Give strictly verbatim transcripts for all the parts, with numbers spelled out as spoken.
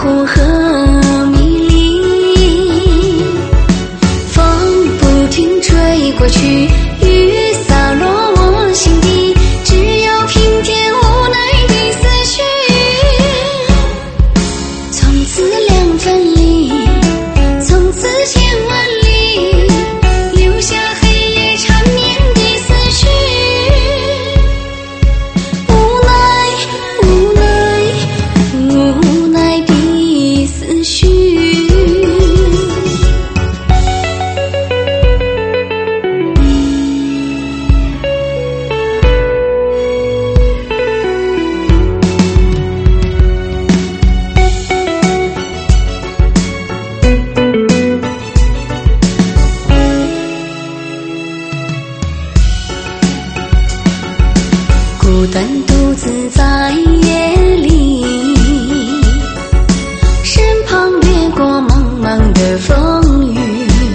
糊和迷离，风不停吹过去，雨洒落我心底，只有平添无奈的思绪。从此两分离，从此千万里，留下黑夜缠绵的思绪。无奈无奈无奈的思绪。孤单独自在夜里，身旁掠过茫茫的风雨，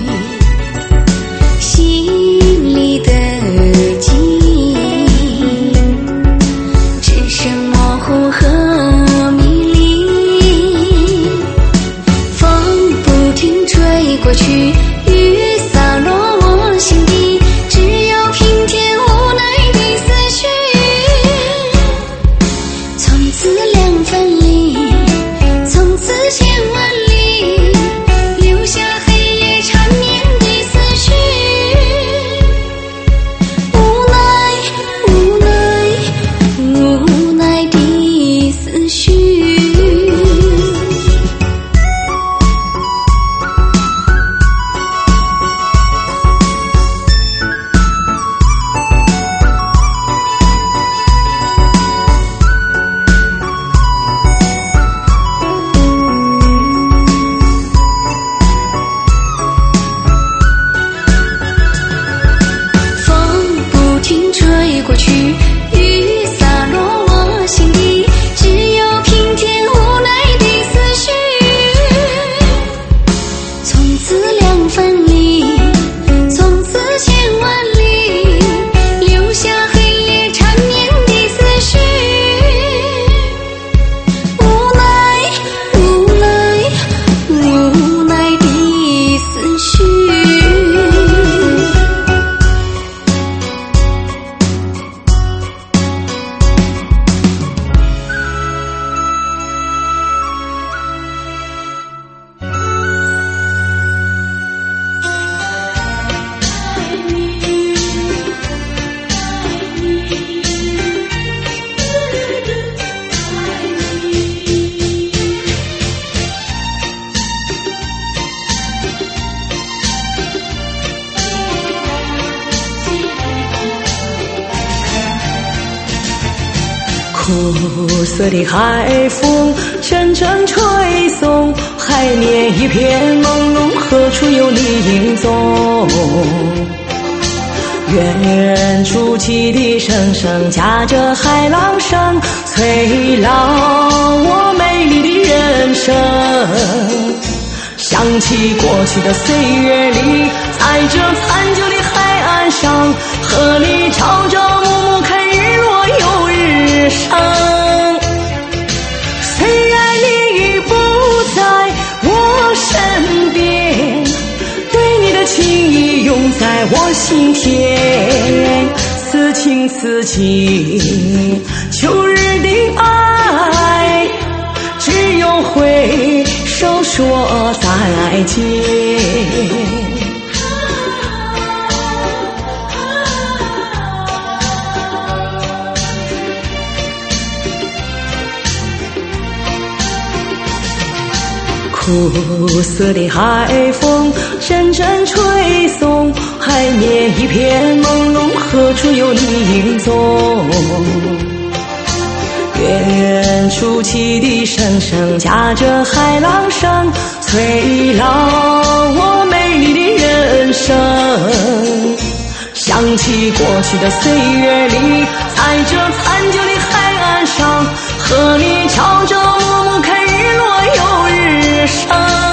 心里的记忆只剩模糊和迷离，风不停吹过去，雨洒落我心底，只有平添无奈的思绪。从此两分离，从此千万里，留下黑夜缠绵的思绪。无奈无奈无奈的思绪。吹过去，雨洒落我心底，只有平添无奈的思绪。从此两分离，从此千万里，留下黑夜缠绵的思绪。无奈无奈无奈的思绪。 苦涩的海风阵阵吹送，海面一片朦胧，何处有你影踪？远处汽笛声声夹着海浪声，催老我美丽的人生。想起过去的岁月里，在这残旧的海岸上，和你朝朝暮暮看日落又日升。虽然你已不在我身边，对你的情意永在我心田。此情此景，秋日的爱，只有挥手说再见。苦涩的海风阵阵吹送，海面一片朦胧，何处有你影踪？远处汽笛声声夹着海浪声，催老我美丽的人生。想起过去的岁月里，在这残旧的海岸上，和你朝朝暮暮看日落又日升。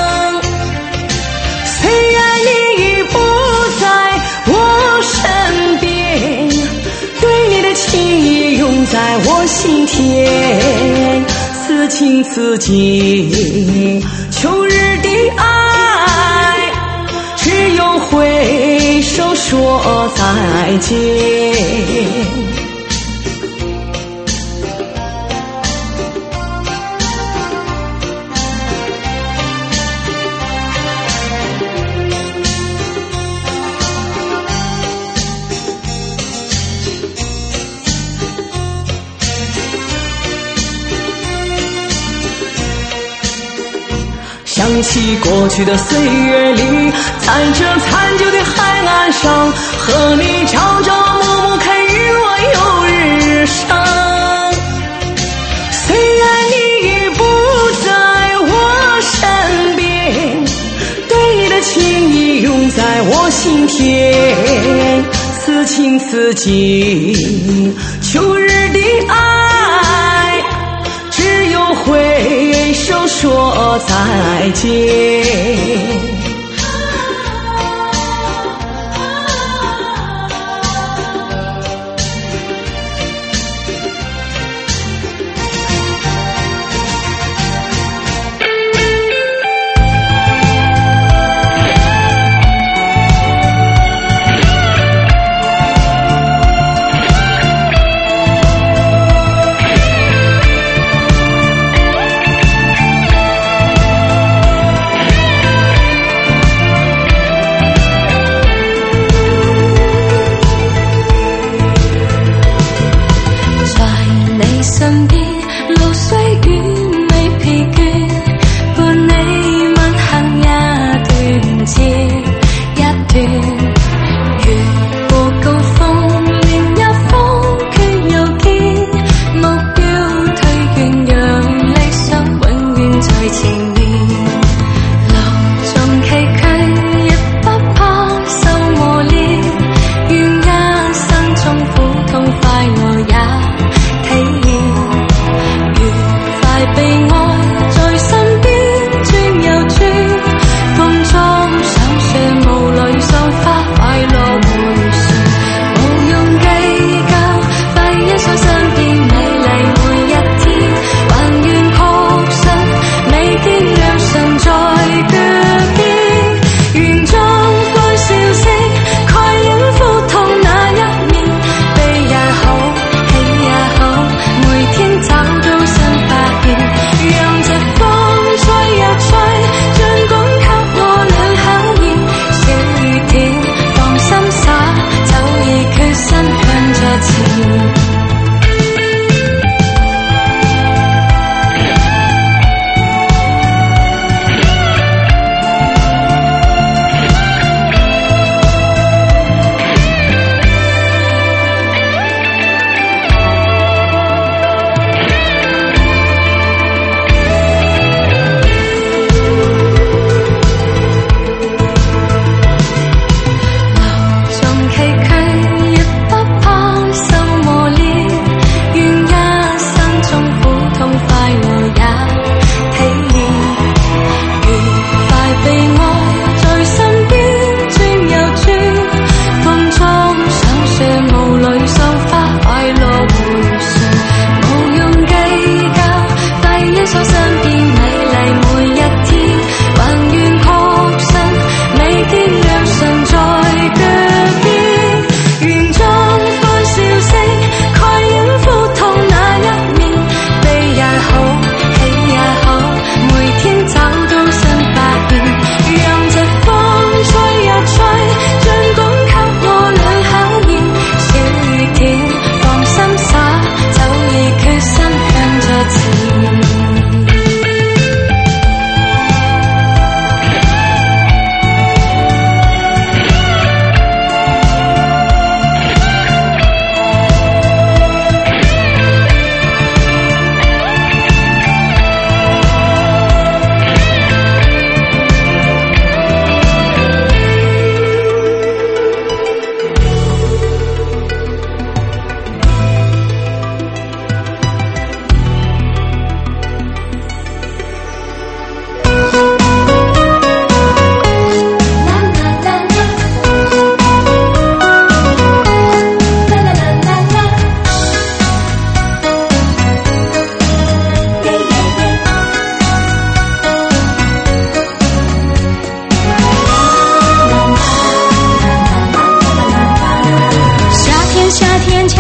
虽然你已不在我身边，对你的情意永在我心田。此情此景，秋日的爱，只有挥手说再见。想起过去的岁月里，在这残旧的海岸上，和你朝朝暮暮看日落又日升。虽然你已不在我身边，对你的情意永在我心田。此情此景，秋日的爱，只有挥手说再见。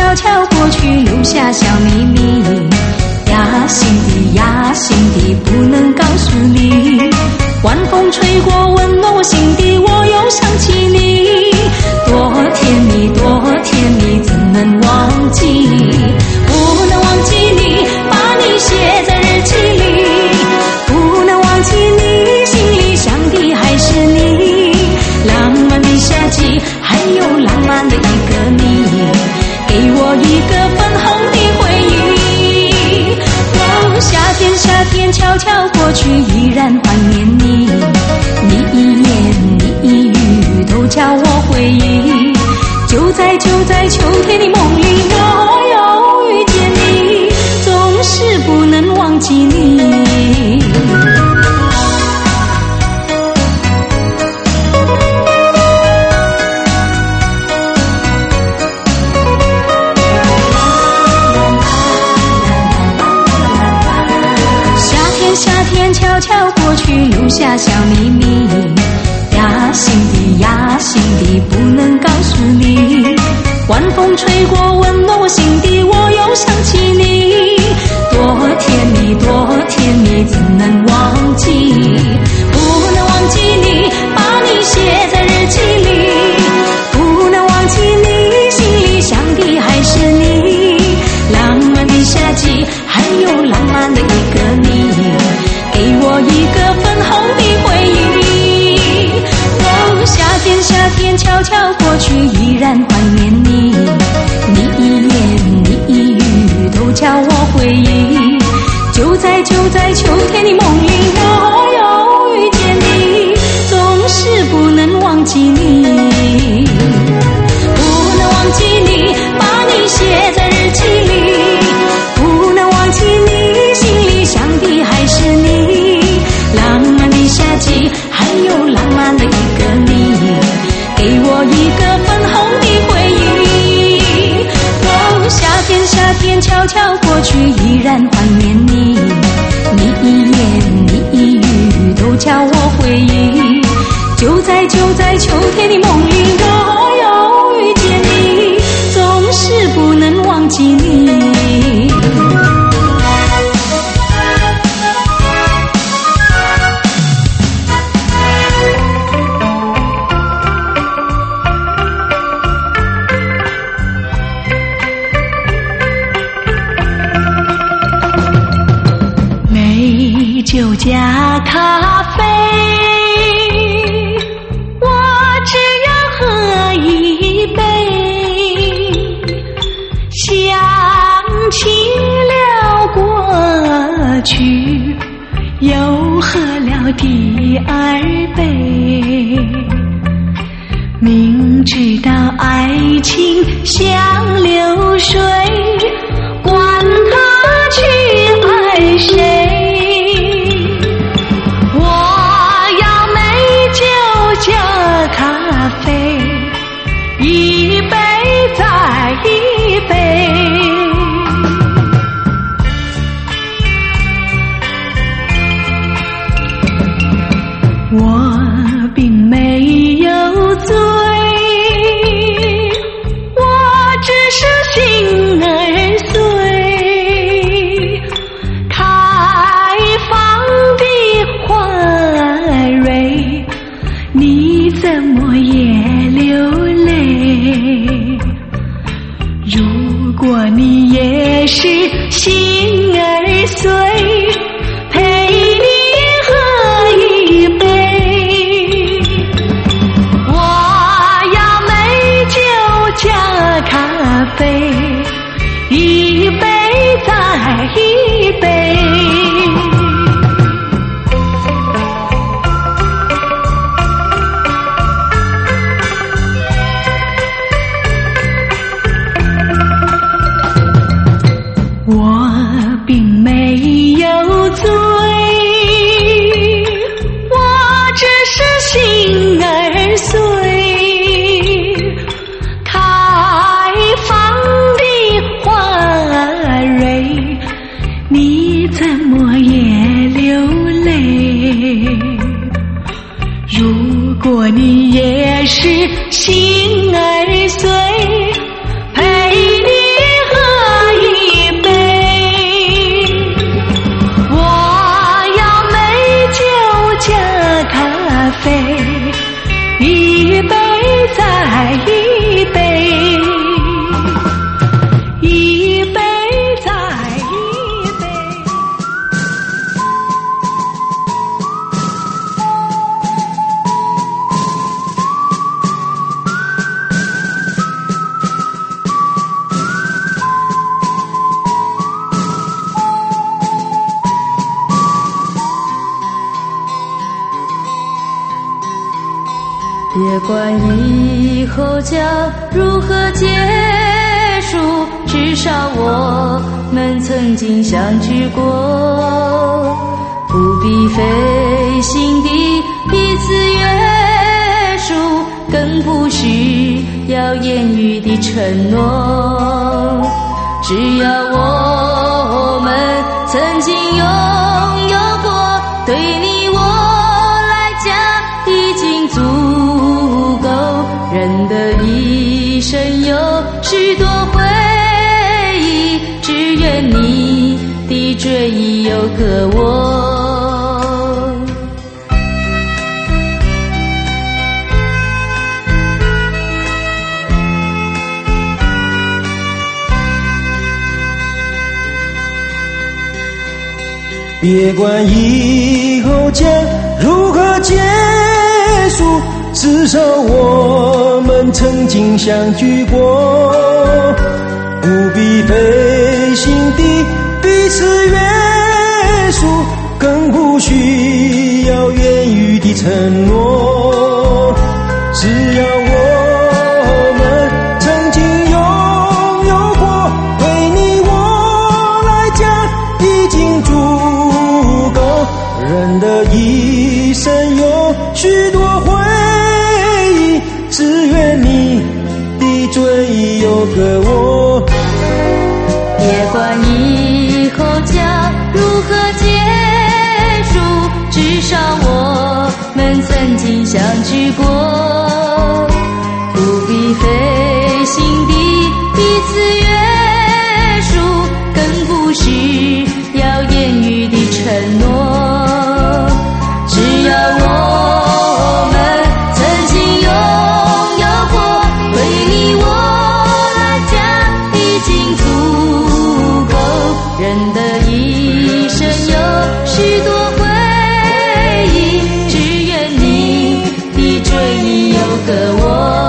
悄悄过去，留下小秘密。呀，心底呀，心底不能告诉你。晚风吹过，温暖我心底，我又想起你。多甜蜜，多甜蜜，怎能忘记？不能忘记你，把你写在日记里。不能忘记你，心里想的还是你。浪漫的夏季，还有浪漫的一个你，给我一个粉红的回忆。哦，夏天夏天悄悄过去，依然怀念你。你一言你一语都叫我回忆。就在就在秋天的梦里，我又遇见你，总是不能忘记你。悄悄过去，留下小秘密。呀，心底呀，心底不能告诉你。晚风吹过，温暖我心底，我又想起你。多甜蜜，多甜蜜，怎能忘记？不能忘记你，把你写在日记里。不能忘记你，心里想的还是你。浪漫的夏季，还有浪漫的一个你，给我一个粉红的回忆。哦，夏天夏天悄悄过去，依然怀念你。你一言你一语都叫我回忆。就在就在秋天的梦里，我又遇见你，总是不能忘记你。不能忘记你，把你写在日记里。不能忘记你，心里想的还是你。浪漫的夏季，还有浪漫的一个你，给我一个粉红的回忆。哦，夏天夏天悄悄过去，依然怀念你。你一言你一语都叫我回忆。就在就在秋天的梦里，我又遇见你，总是不能忘记你。酒加咖啡，我只要喝一杯，想起了过去，又喝了第二杯。明知道爱情像流水，管他去爱谁。加咖啡，一杯再一杯。我并没有醉，我只是心儿碎。开放的花蕊，你怎么也流泪？如果你也是心儿碎，陪你喝一杯。我要美酒加咖啡，一杯再一杯。我并没有醉，我只是心儿碎。开放的花蕊，你怎么也流泪？如果你也是心儿碎，陪你别管以后将如何结束，至少我们曾经相聚过，不必费心地彼此约束，更不需要言语的承诺，只要我们曾经拥有过，对你我来讲已经足够。人的一生有许多回忆，只愿你的追忆有个我。 别管以后将如何结束，至少我们曾经相聚过，不必费心地彼此约束，更不需要言语的承诺，只要我们曾经拥有过，对你我来讲已经足够。人的一生有许多回忆，只愿你的追忆有个我。 别管以后将如何结束，至少我们曾经相聚过，不必费心地彼此约束，更不需要言语的承诺，只要我们曾经拥有过，对你我来讲已经足够。人的一生有许多回忆，只愿你的追忆有个我。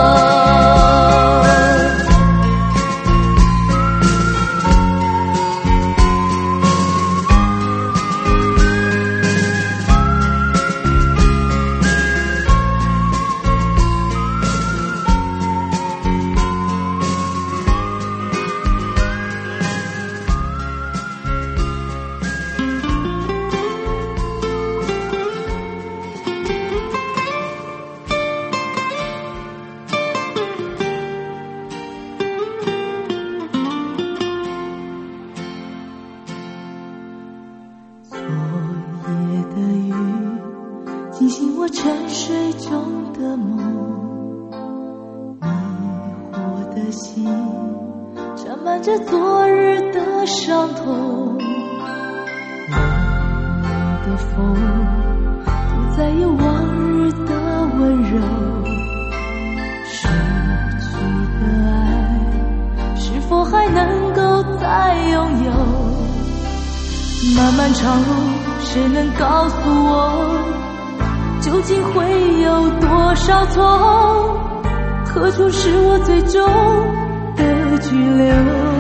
惊醒我沉睡中的梦，迷惑的心沾满着昨日的伤痛，冷冷的风不再有往日的温柔，失去的爱是否还能够再拥有？漫漫长路，谁能告诉我究竟会有多少错？何处是我最终的居留？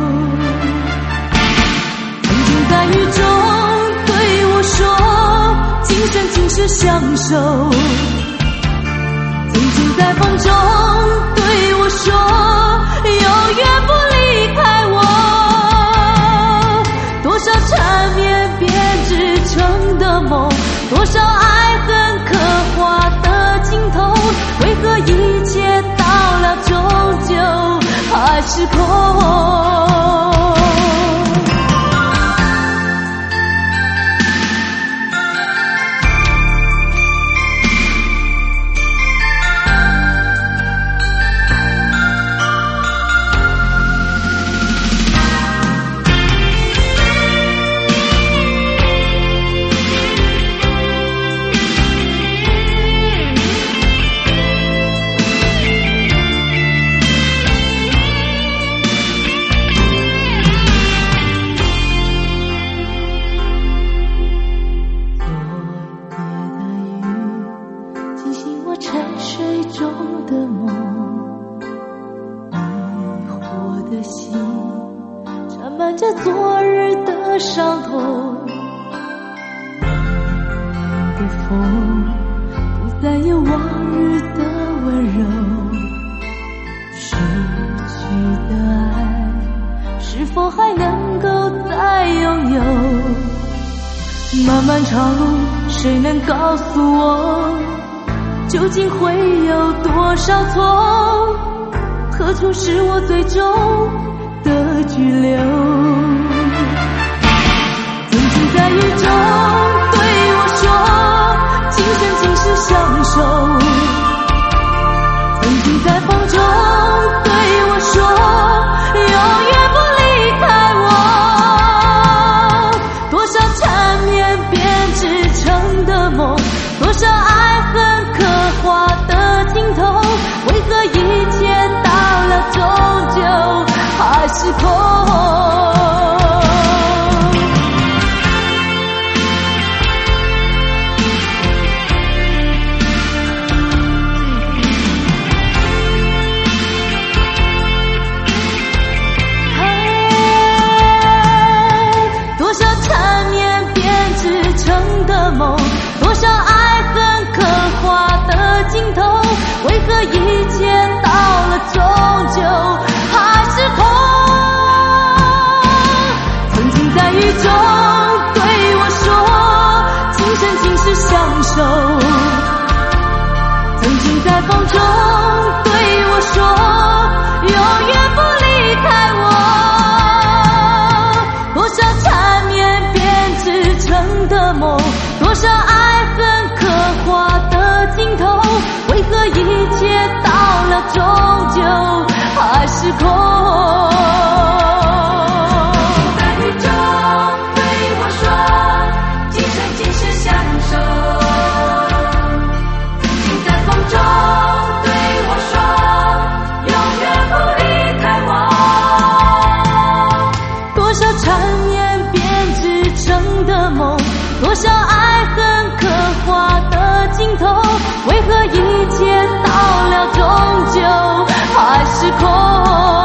曾经在雨中对我说，今生今世相守。曾经在风中对我说，永远不离开我。多少缠绵编织成的梦，多少爱恨刻画的镜头，为何一切到了终究还是空？昨日的伤痛，冷的风不再有往日的温愁，谁能告诉我，究竟会有多少错？何处是我最终的居留？曾经在雨中对我说，今生今世相守。曾经在风中对我说，永远不离开我。多少缠绵编织成的梦，多少爱恨刻画的镜头，为何一切到了终究还是空？多少爱恨刻画的镜头，为何一切到了终究还是空？曾经在雨中对我说，今生今世相守。曾经在风中对我说，永远不离开我。多少缠绵编织成的梦，多少爱恨刻画的镜头，为何一切到了终究还是空？在雨中对我说，今生今世相守。曾经在风中对我说，永远不离开我。多少缠绵编织成的梦，多少爱恨刻画的镜头，为何一切到了终究还是空？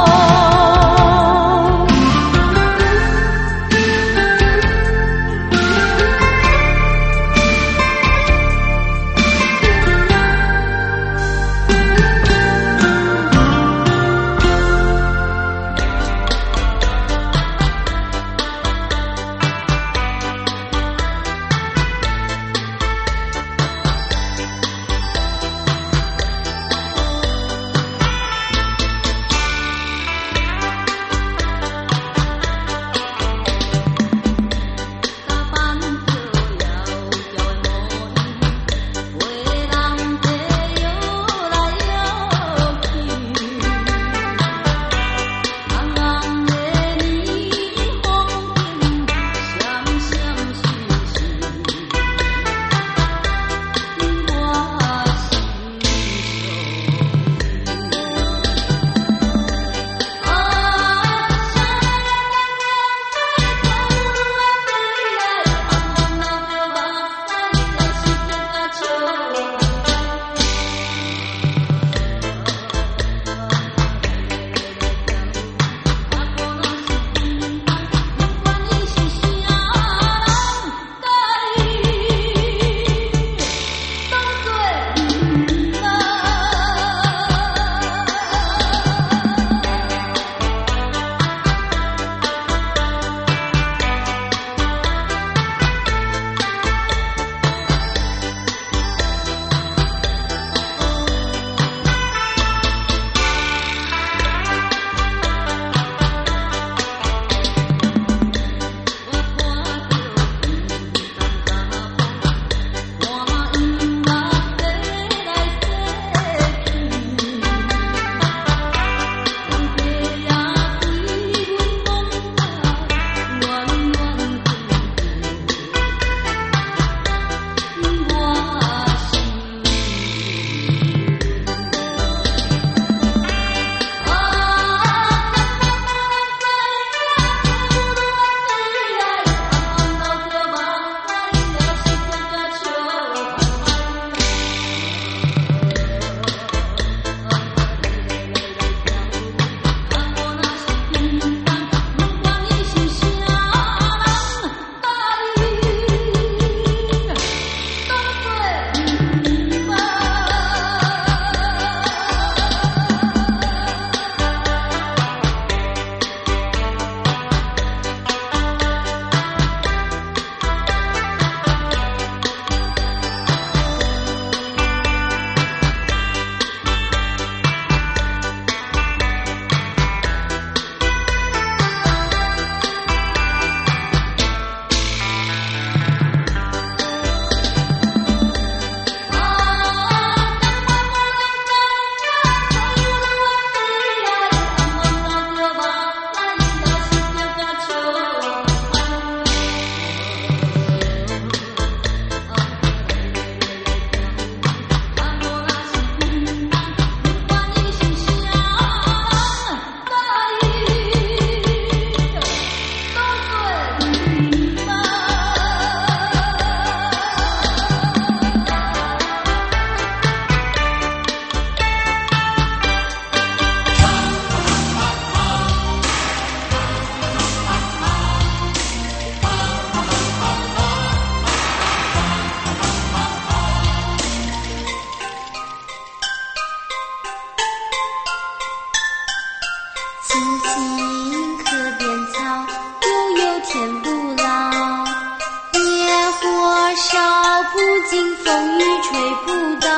吹不倒。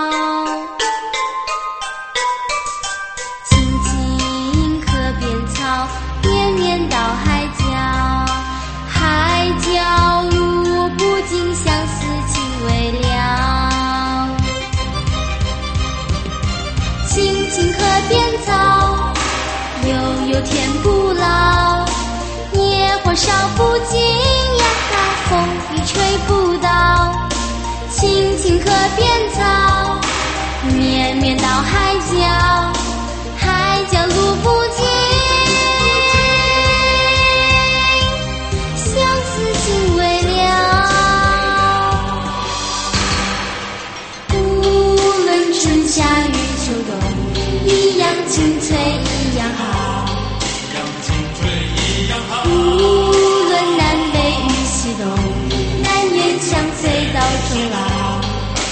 青青河边草，绵绵到海角。海角路不尽，相思情未了。青青河边草，悠悠天不老。野火烧不尽呀，风雨吹不倒。青青河边草，绵绵到海角。海角路不尽，相思情未了。无论春夏与秋冬，一样青翠一样好。无论南北与西东，但愿相随到终老。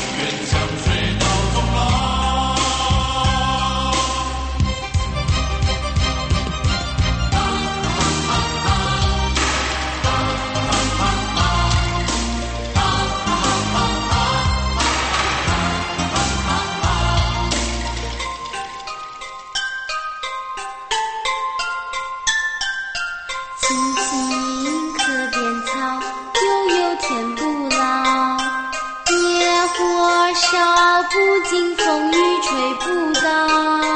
青青河边草，悠悠天不老。野火烧不尽，风雨吹不倒。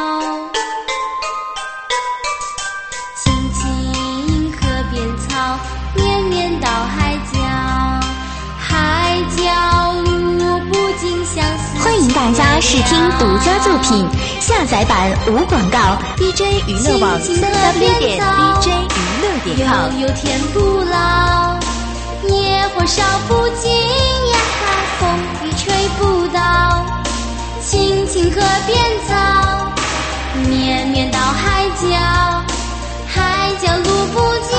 青青河边草，绵绵到海角。海角路不尽，相思。 欢迎大家试听独家作品，下载版无广告 ，D J 娱乐网三 W 点 D J 娱乐点 com。 悠悠天不老，野火烧不尽呀，风雨吹不倒。青青河边草，绵绵到海角。海角路不尽，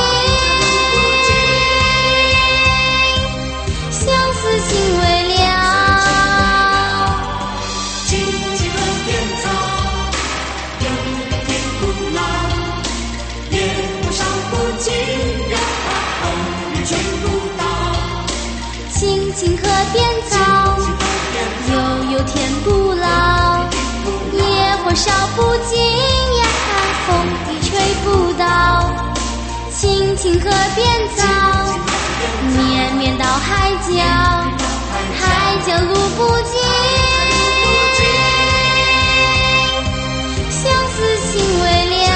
相思情未了。青青河边草，悠悠天不老。野火烧不尽呀，风雨吹不倒。青青河边草，绵绵到海角。海角路不尽，相思情未了。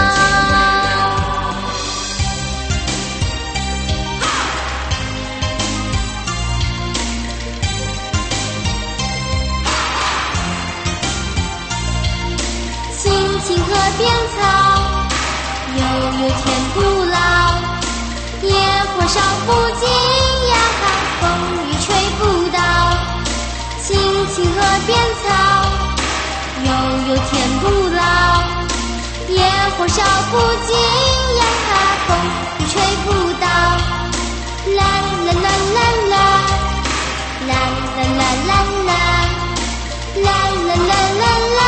青河边草，悠悠天不老。野火烧不尽呀，风雨吹不倒。青青河边草，悠悠天不老。野火烧不尽呀，风雨吹不倒。啦啦啦啦啦，啦啦啦啦啦，啦啦啦啦啦。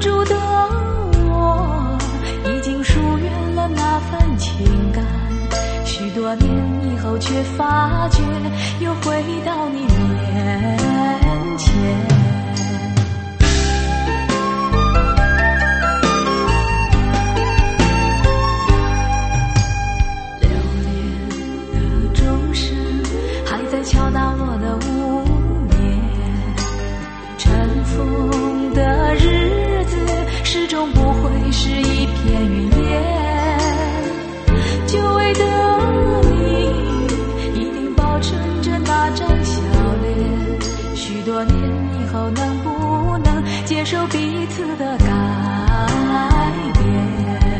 住的我，已经疏远了那份情感，许多年以后却发觉又回到你面前。敲打我的无眠，尘封的日子始终不会是一片云烟，久违的你一定保存着那张笑脸，许多年以后能不能接受彼此的改变？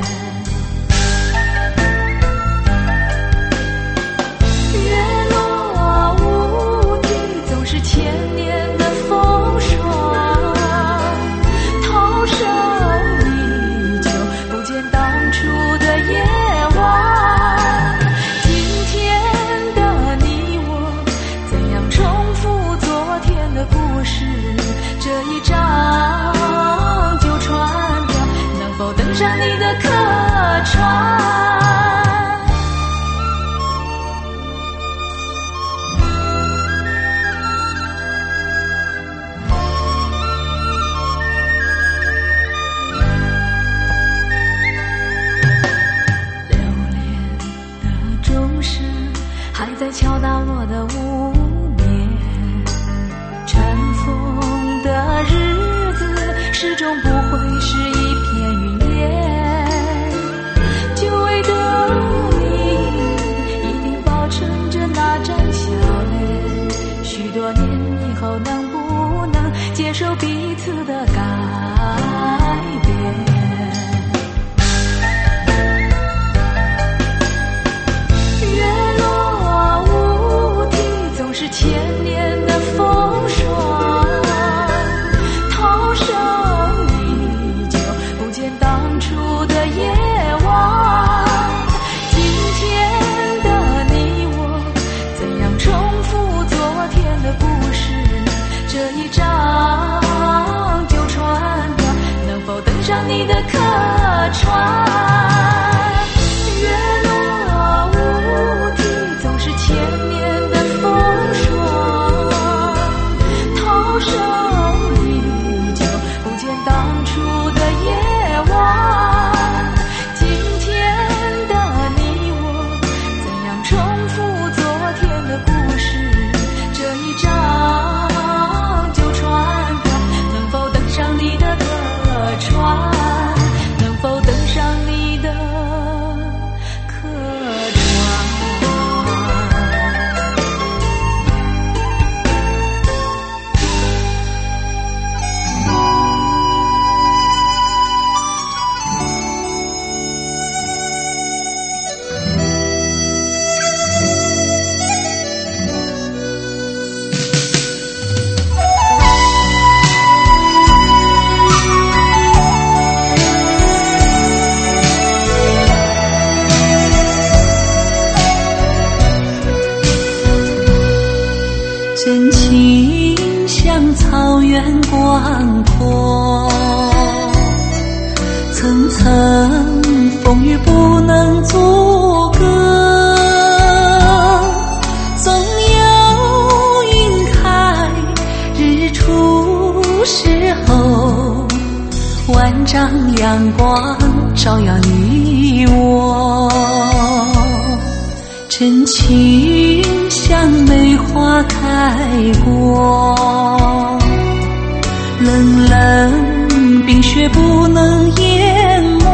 千年的风霜，涛声依旧，不见当初的夜晚。今天的你我，怎样重复昨天的故事？这一张旧船票，能否登上你的客船？敲打我的无眠，尘封的日子始终不会是一片云烟，久违的你一定保存着那张笑脸，许多年以后能不能接受彼此的改变？是千年的风霜，涛声依旧，不见当初的夜晚。今天的你我，怎样重复昨天的故事？这一张旧船票，能否登上你的客船？月落乌啼，总是千年的风霜，涛声依旧，不见当初的夜晚。今天的你我，怎样重复昨天的故事？这一张旧船票，能否登上你的客船？能否登上你的客船？ 真情像草原广阔，层层风雨不能阻隔，总有云开日出时候，万丈阳光照耀你我。真情像梅花开过，冷冷冰雪不能淹没，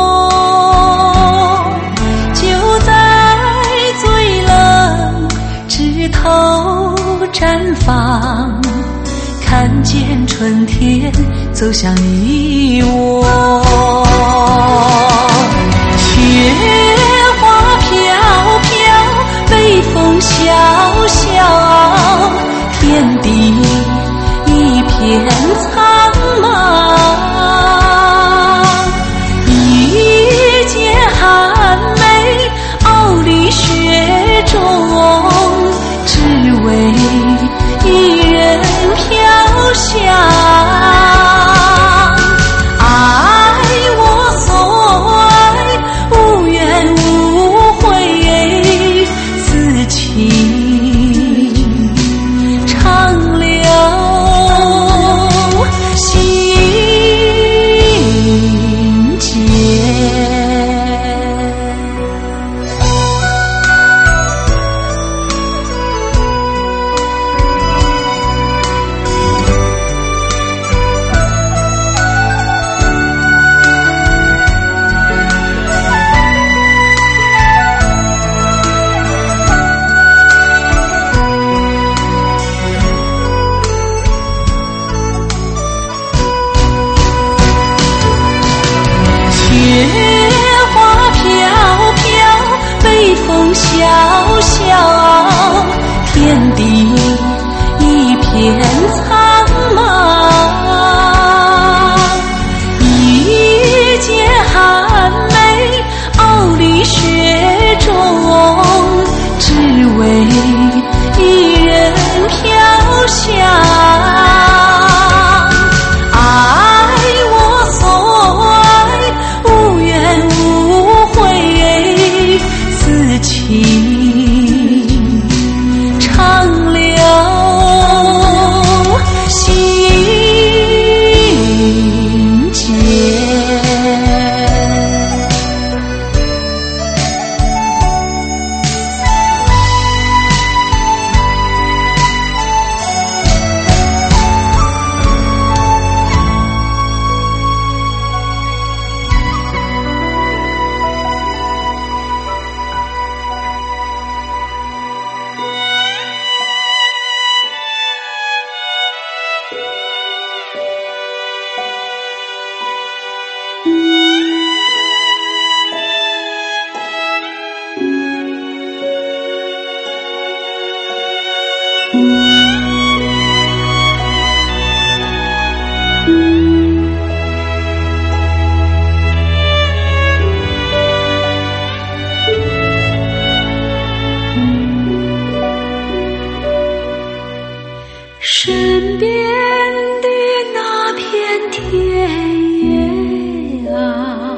就在最冷枝头绽放，看见春天走向你我。雪花飘飘，北风萧萧，天地一片苍茫，一剪寒梅傲立雪中，只为一人飘香。 花飘飘，北风萧萧，天地一片苍茫。一介寒梅傲立雪中，只为一人飘香。身边的那片田野啊，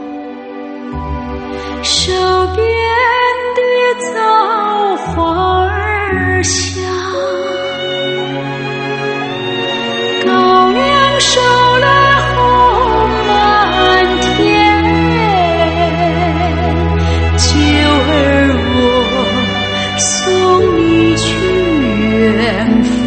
手边的枣花儿香，高粱熟了红满天，九儿我送你去远方。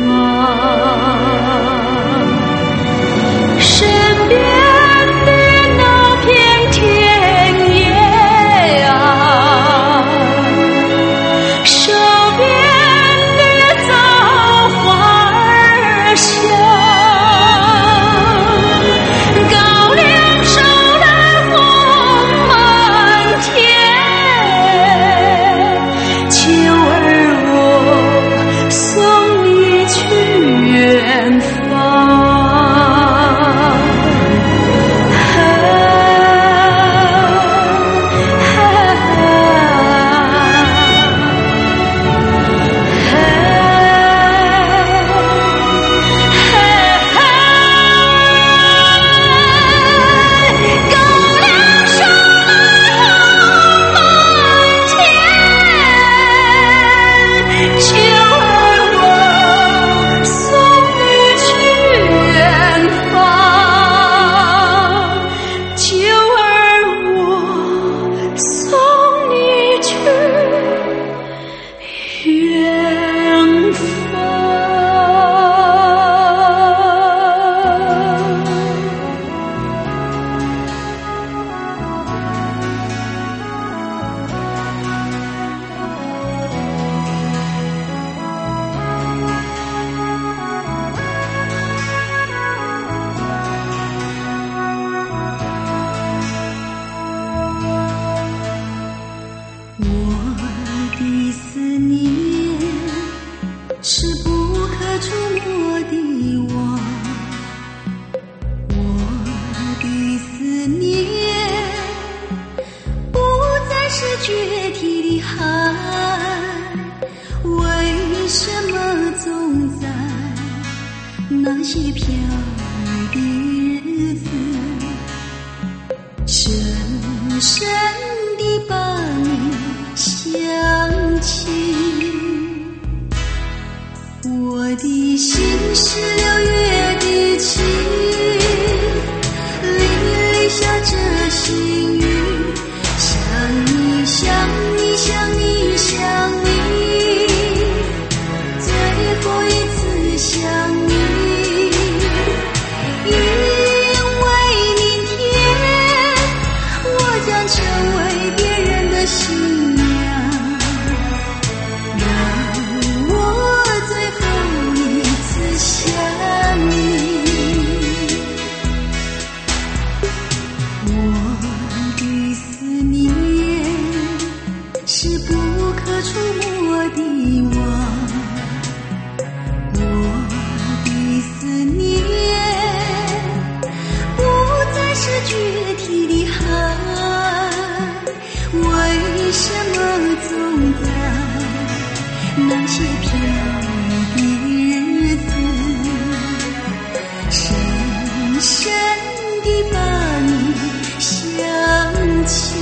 那些飘雨的日子，深深地把你想起。我的心是六月的晴，沥沥下着细雨，想你想你想你想你，最后一次想你。因为明天我将成为别人的新娘，让我最后一次想你。我触摸的网，我的思念不再是决堤的海，为什么总在那些飘逸的日子，深深地把你想起。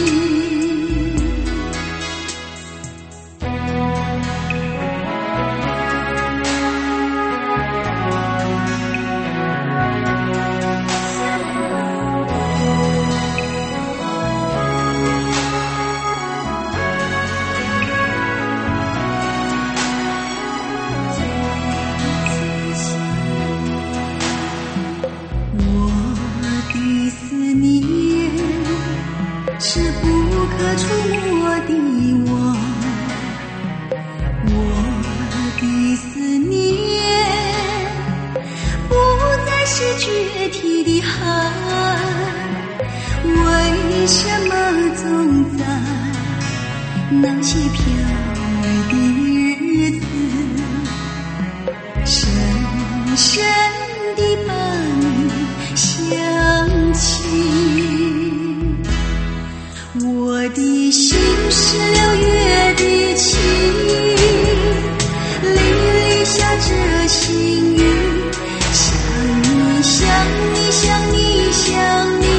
那些飘逸的日子，深深地把你想起。我的心是六月的晴，沥沥下着细雨，想你想你想你想你，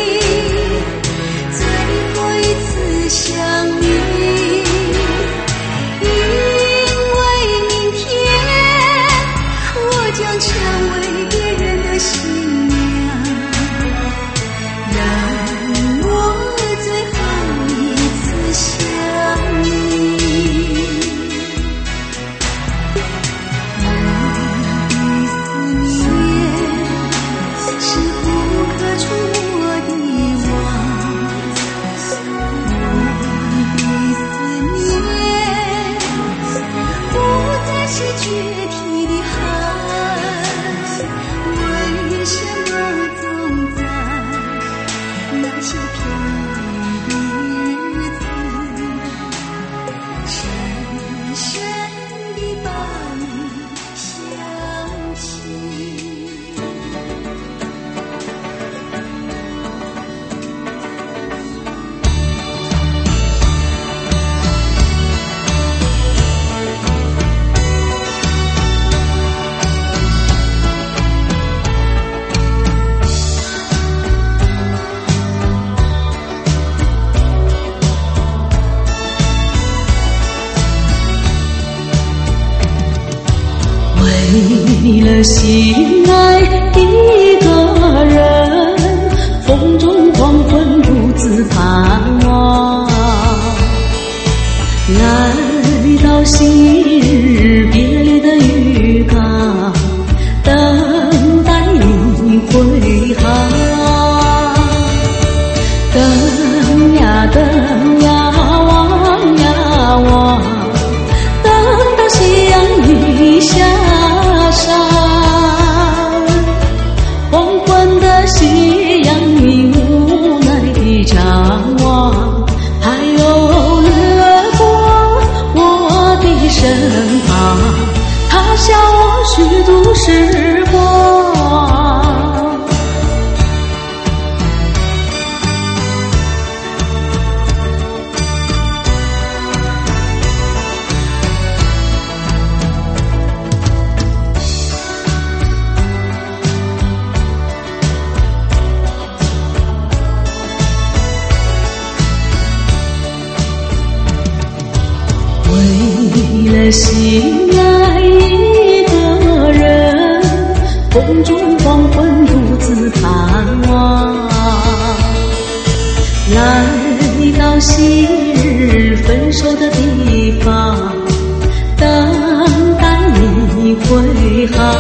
最后一次想你。 为了心爱一个人，风中黄昏独自盼望，来到昔日别离的渔港，等待你归航。等呀等呀望呀望，等到夕阳已下山，黄昏的夕阳你无奈地张望，还有掠过我的身旁，他笑我虚度时光。为了心爱一个人，风中黄昏独自盼望，来到昔日分手的地方，等待你归航。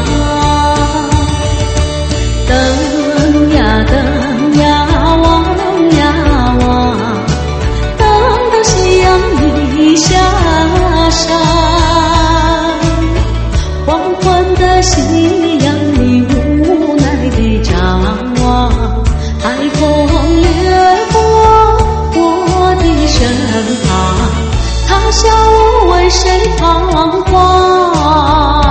等呀等呀望呀望，等到夕阳已下山，黄昏的夕阳你无奈地张望，海风掠过我的身旁，他笑我为谁彷徨。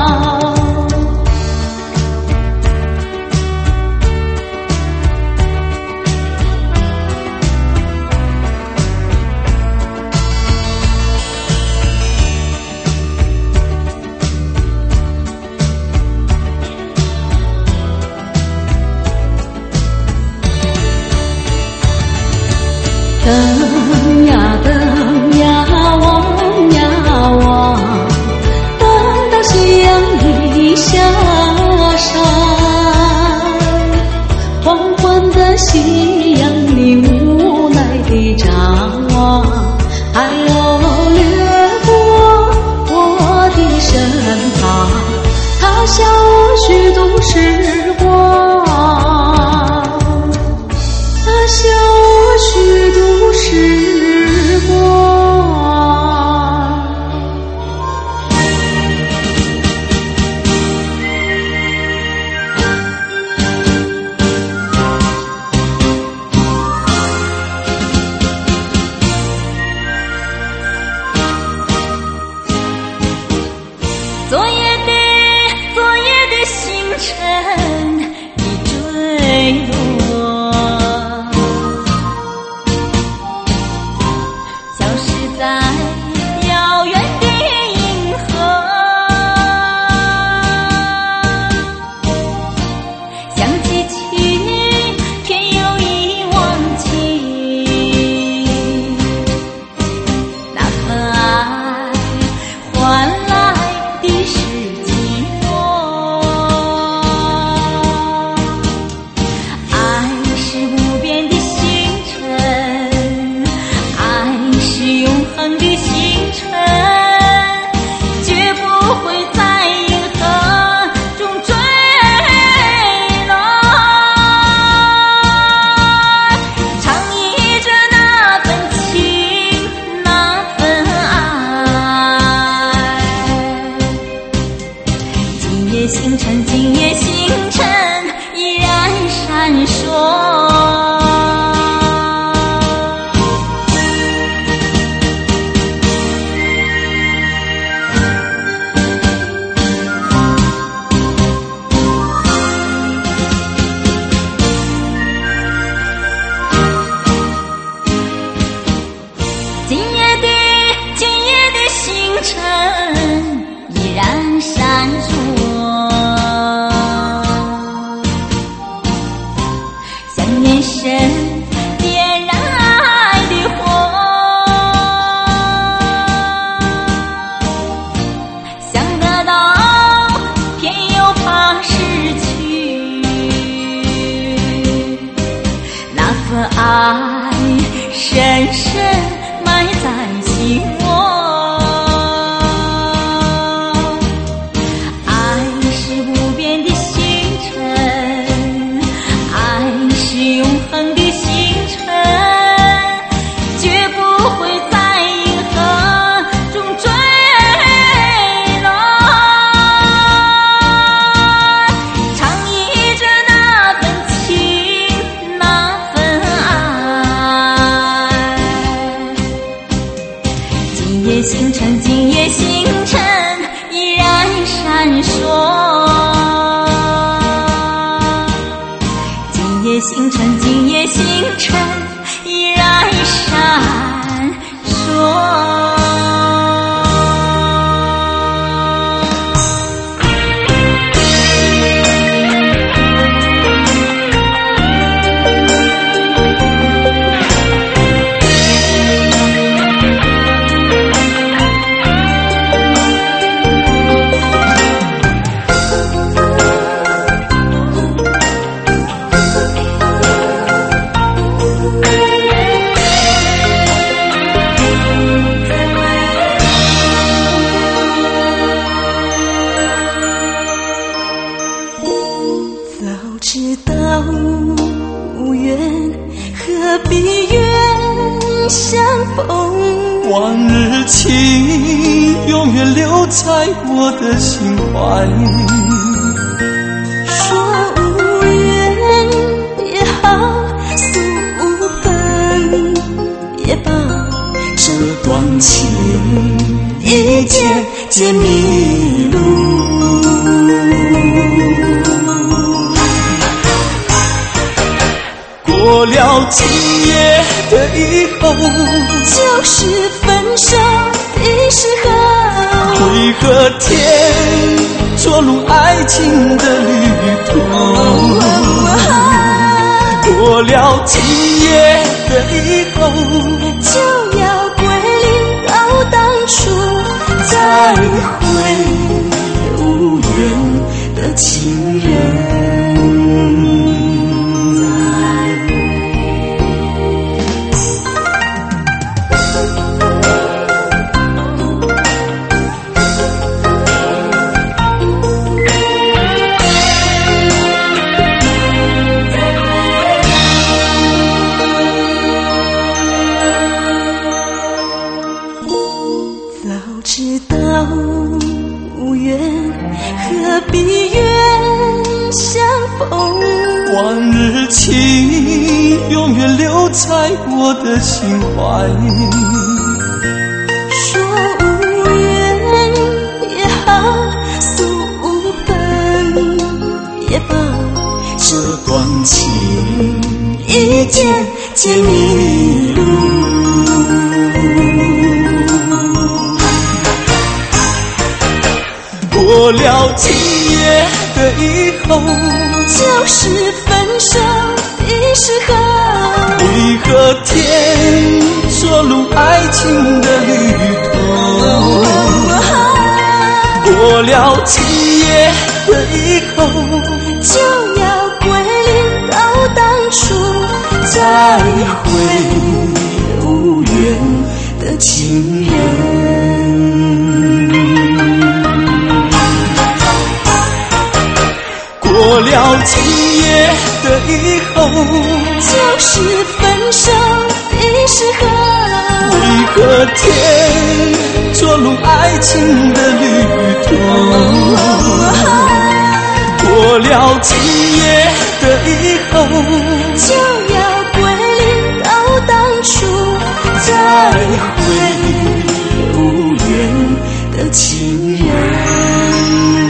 等呀等呀望呀望，等到夕阳已下山。黄昏的夕阳里无奈地张望，爱哦掠过我的身旁，他笑我虚度时光，他笑我虚度时光。 昨夜的昨夜的星辰已坠落，消失在遥远的银河。想起去天有意忘记，那份爱换来的是寂寞。爱是无边的星辰，爱是永恒的星辰，绝不会在银河中坠落。唱忆着那份情，那份爱。今夜星辰，今夜星辰依然闪烁。今夜的今夜的星辰依然闪烁，像眼神点燃爱的火，想得到偏又怕失去，那份爱深深埋在心窝。爱是无边的星辰，爱是永恒的星辰，绝不会在银河中坠落。唱忆着那份情，那份爱。今夜星辰，今夜星辰依然闪烁。今夜星辰，今夜星辰依然闪烁。 早知道无缘，何必愿相逢？ 往日情永远留在我的心怀。 说无缘也好，诉无分也罢， 这段情一渐渐迷路。过了今夜的以后， 就是分手的时候。 为何天着入爱情的旅途？过了今夜的以后， 就要归零到当初，再会无缘的情人。 往日情永远留在我的心怀， 说无缘也好，诉无分也罢， 这段情一渐渐迷路。 过了今夜的以后， 就是分手的时候。 为何天着入爱情的旅途？过了今夜的以后， 就要归零到当初，再会无缘的情人。 过了今夜的以后， 就是分手的时候。 为何天着入爱情的旅途？过了今夜的以后， 就要归零到当初，再会无缘的情人。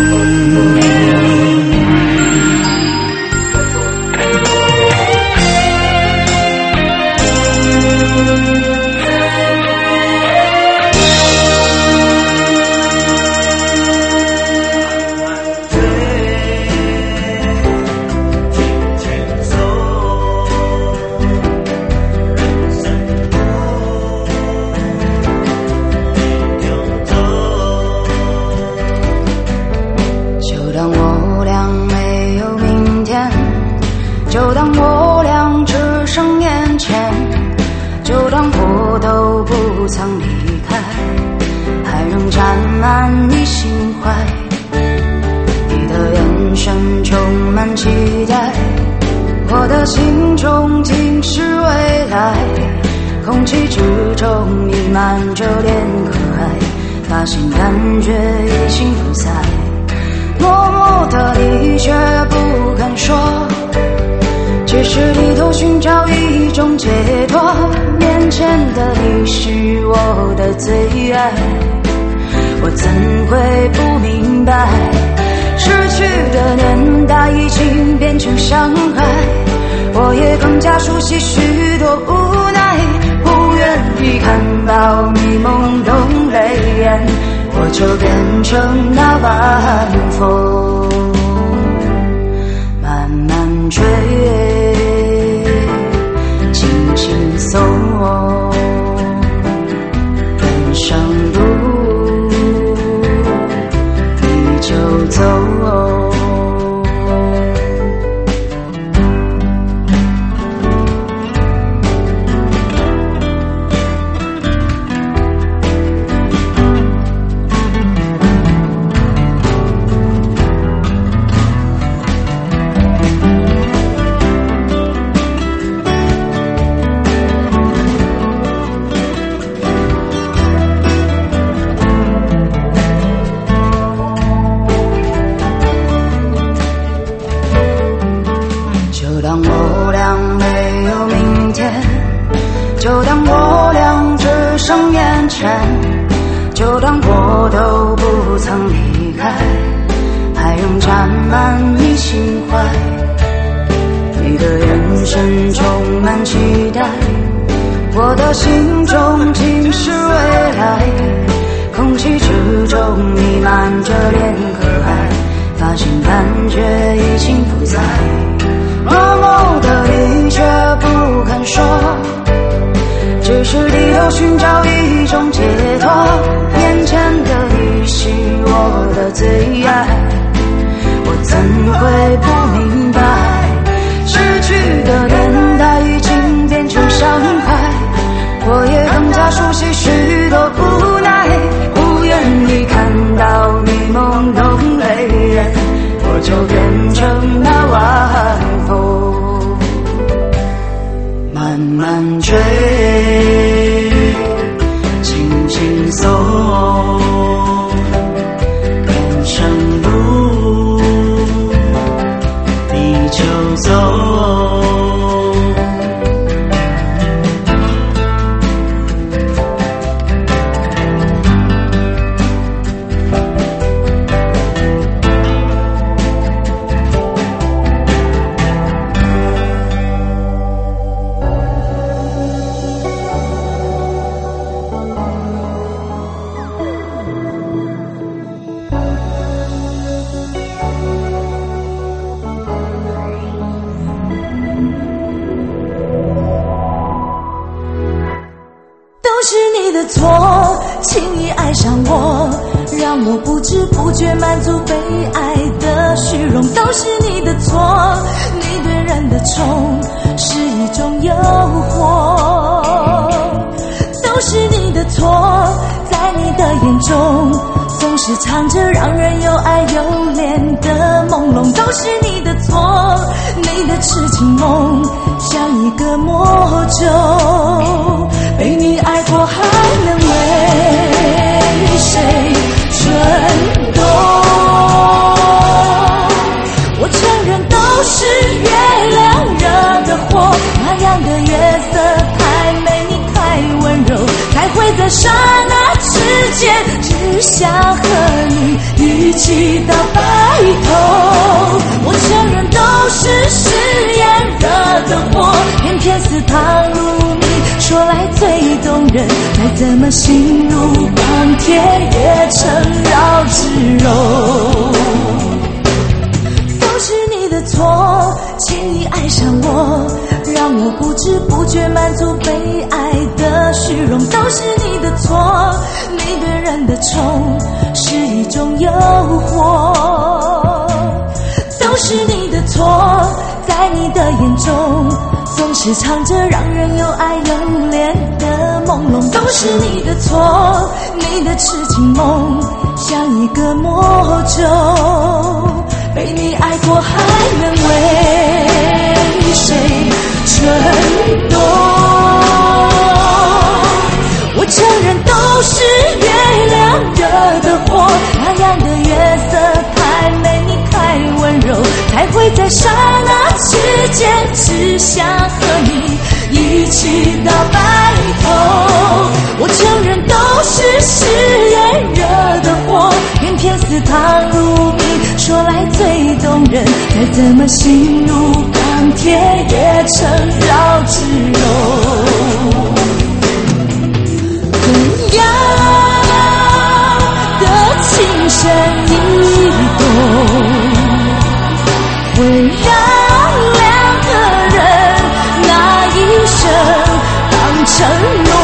我的心中尽是未来，空气之中弥漫着恋和爱，发现感觉已经不在，默默的你却不敢说，只是低头寻找一种解脱，面前的你是我的最爱，我怎会不明白，失去的年代已经变成伤害，我也更加熟悉许多无奈，不愿意看到你懵懂泪眼，我就变成那晚风，慢慢追，轻轻送，人生路你就走。就当我俩只剩眼前，就游荡过都不曾离开，还仍占满你心怀。你的眼神充满期待，我的心中尽是未来。空气之中弥漫着恋和爱，发现感觉已经不在。默默的你却不肯说，只是低头寻找一种解脱。眼前的你是我的最爱，我怎会不明白？失去的年代已经变成伤害，我也更加熟悉许多无奈。不愿意看到你懵懂泪人，我就变成那晚风，慢慢吹，轻轻松，人生路，地球走。 错，轻易爱上我，让我不知不觉满足被爱的虚荣，都是你的错。你对人的宠是一种诱惑，都是你的错。在你的眼中，总是藏着让人又爱又怜的朦胧，都是你的错。你的痴情梦像一个魔咒，被你爱过还能为谁蠢动？我承认都是月亮惹的祸，那样的月色太美，你太温柔，才会在刹那之间只想和你一起到白头。我承认都是誓言惹的祸，偏偏似糖如蜜，说来最动人，再怎么心如钢铁也成绕指柔。都是你的错，轻易爱上我，让我不知不觉满足被爱的虚荣，都是你的错。你对人的宠是一种诱惑，都是你的错。在你的眼中，总是藏着让人又爱又怜的朦胧，都是你的错。你的痴情梦像一个魔咒，被你爱过还能为谁蠢动？我承认都是月亮惹的祸，那样的月色太美，你太温柔，才会在刹那之间只想和你一起到白头。我承认都是誓言惹的祸，偏偏似糖如蜜，说来最动人，再怎么心如钢铁也成绕指柔。怎样的情深意动，会让两个人那一生当承诺？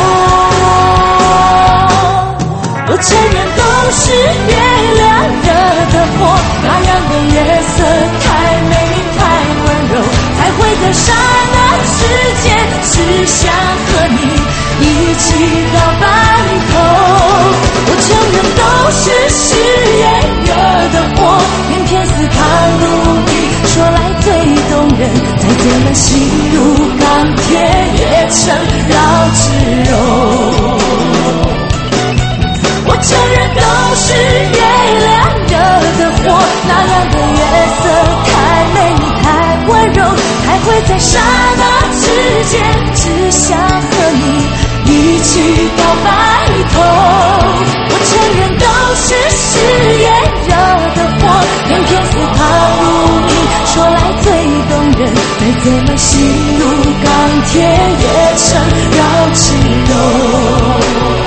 我承认都是月亮惹的祸，那样的月色太美丽太温柔，才会在刹那之间只想和你一起到白头。我承认都是誓言惹的祸，偏偏似糖如蜜，说来最动人，再怎么心如钢铁也成绕指柔。我承认都是月亮惹的祸，那样的月色太美丽太温柔，才会在刹那之间只想和你一起到白头。我承是誓言惹的祸，让天丝它无意说来最动人，再怎么心如钢铁也成绕指柔。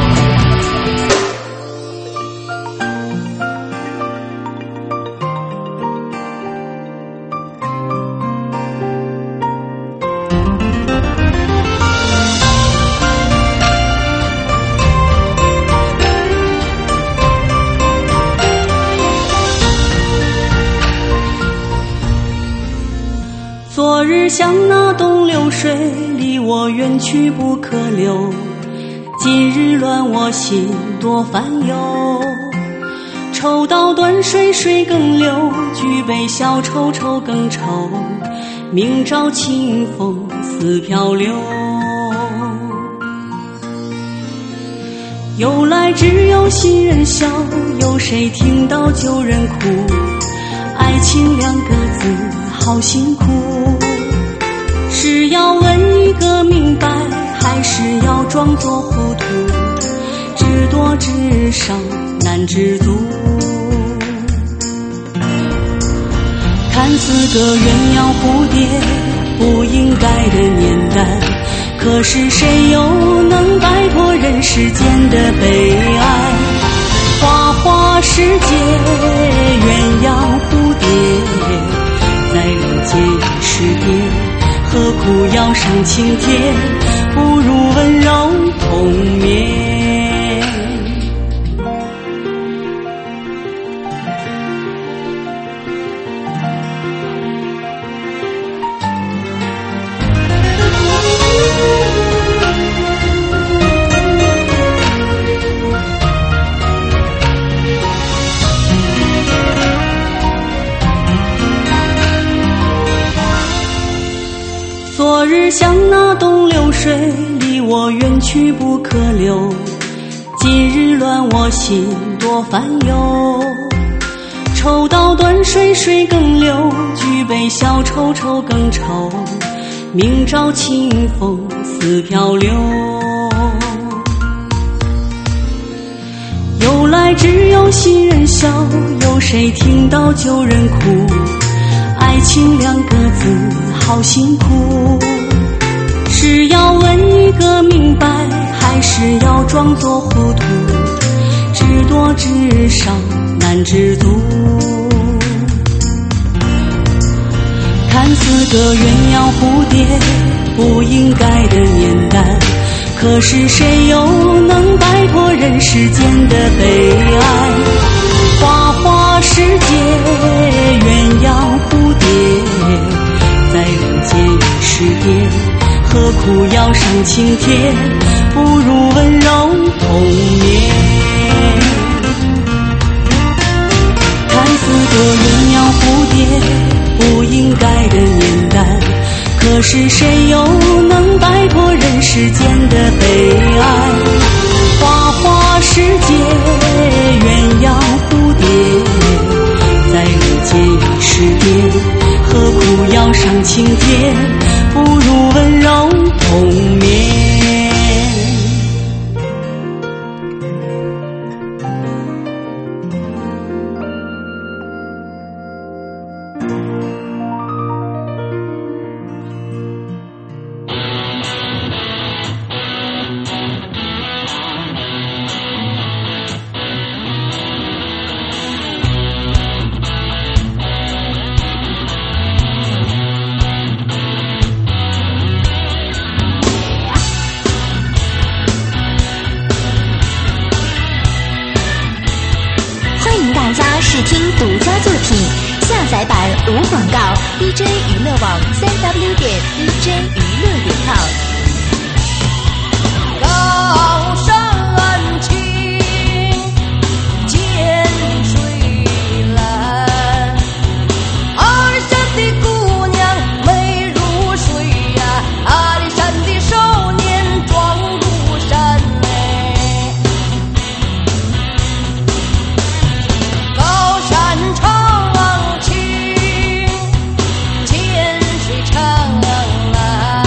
昨日像那东流水，离我远去不可留。今日乱我心，多烦忧。抽刀断水，水更流；举杯消愁，愁更愁。明朝清风似飘流。由来只有新人笑，有谁听到旧人哭？爱情两个字好辛苦，是要问一个明白，还是要装作糊涂？知多知少难知足，看似个鸳鸯蝴蝶，不应该的年代，可是谁又能摆脱人世间的悲哀？花花世界，鸳鸯蝴蝶，在人间已是蝶，何苦要上青天？不如温柔同眠。昨日像那东流水，离我远去不可留。今日乱我心，多烦忧。抽刀断水，水更流；举杯消愁，愁更愁。明朝清风似飘流。由来只有新人笑，有谁听到旧人哭？爱情两个字好辛苦，是要问一个明白，还是要装作糊涂？知多知少难知足，看似个鸳鸯蝴蝶，不应该的年代，可是谁又能摆脱人世间的悲哀？花花世界，鸳鸯蝴蝶，在人间已是蝶，何苦要上青天？不如温柔同眠。看似个鸳鸯蝴蝶，不应该的年代，可是谁又能摆脱人世间的悲哀？花花世界，鸳鸯蝴蝶，在人间已是蝶，何苦要上青天？不如温柔同眠。 试听独家作品，下载版无广告 ，D J 娱乐网三 W 点 D J 娱乐点 com。 高山青，涧水蓝，阿里山的姑娘美如水呀，阿里山的少年壮如山嘞。高山长青，涧水长蓝。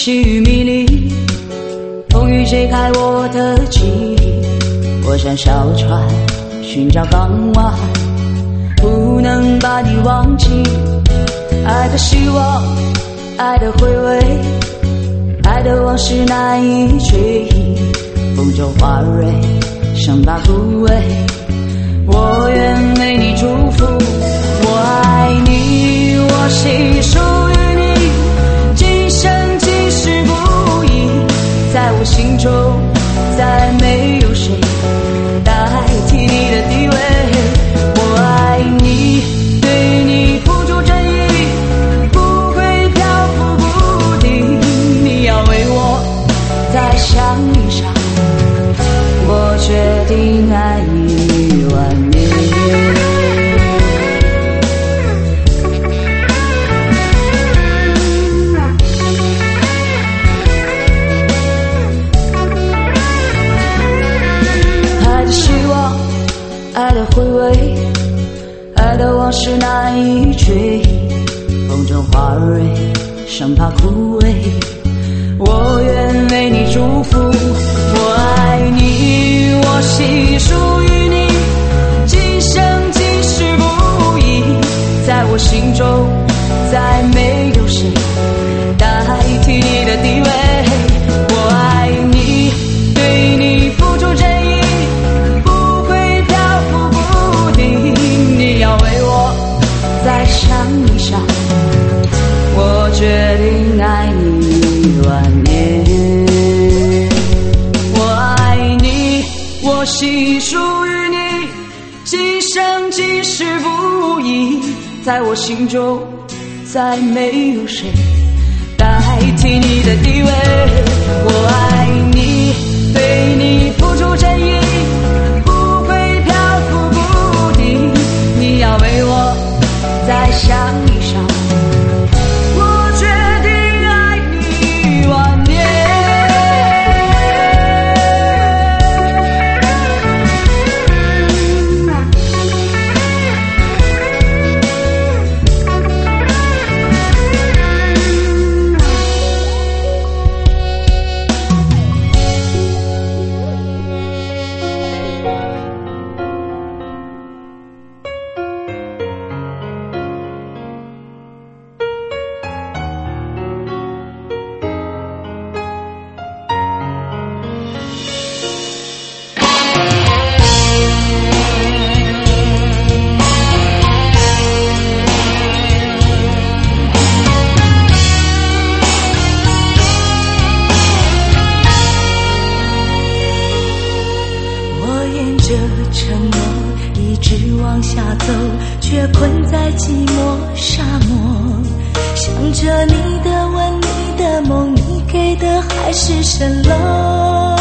细雨迷离，风雨揭开我的记忆。我像小船寻找港湾，不能把你忘记。爱的希望，爱的回味，爱的往事难以追忆。风中花蕊生怕枯萎，我愿为你祝福。我爱你，我细属于你，今生今世不移。在我心中再没有谁代替你的地位。我爱你，对你付出真意，不会漂浮不定。你要为我再想一想，我决定爱你万年。爱的希望，爱的回味，爱的往事难以追忆。风中花蕊生怕枯萎，我愿为你祝福。我爱你，我细属于你，今生今世不移。在我心中再没有谁代替你的地位。我爱你，对你付出真意，不会漂浮不定。你要为我再想一想，我决定爱你万年。我爱你，我细属于你，今生今世不移。在我心中再没有谁代替你的地位。我爱你，对你付出真意，不会漂浮不定。你要为我再想一想，我决定爱你万年。却困在寂寞沙漠，想着你的吻，你的梦，你给的海市蜃楼。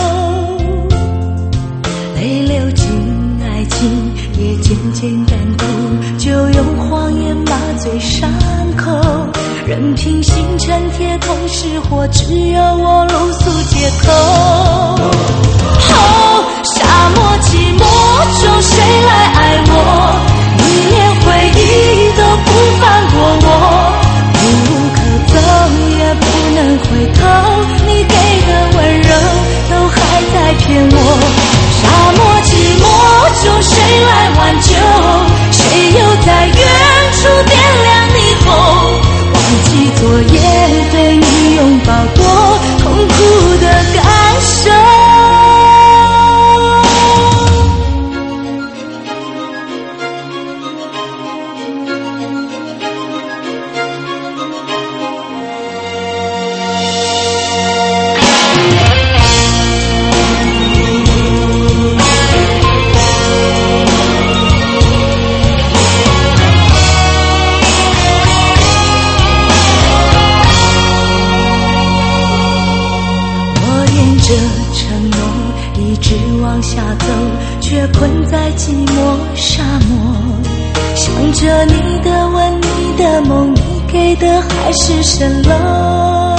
泪流进爱情，也渐渐干枯，就用谎言麻醉伤口，任凭星辰铁桶失火，只有我露宿街头。哦，沙漠寂寞中谁来爱我？你连回忆都不放过我，不可走也不能回头，你给的温柔都还在骗我。沙漠寂寞中谁来挽救？谁又在远处点亮霓虹？忘记昨夜对你拥抱过痛苦的感受。却困在寂寞沙漠，想着你的吻，你的梦，你给的海市蜃楼。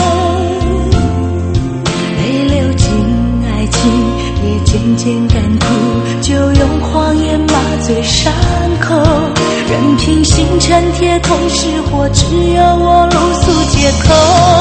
泪流进爱情，也渐渐干枯，就用谎言麻醉伤口，任凭星辰铁桶失火，只有我露宿街头。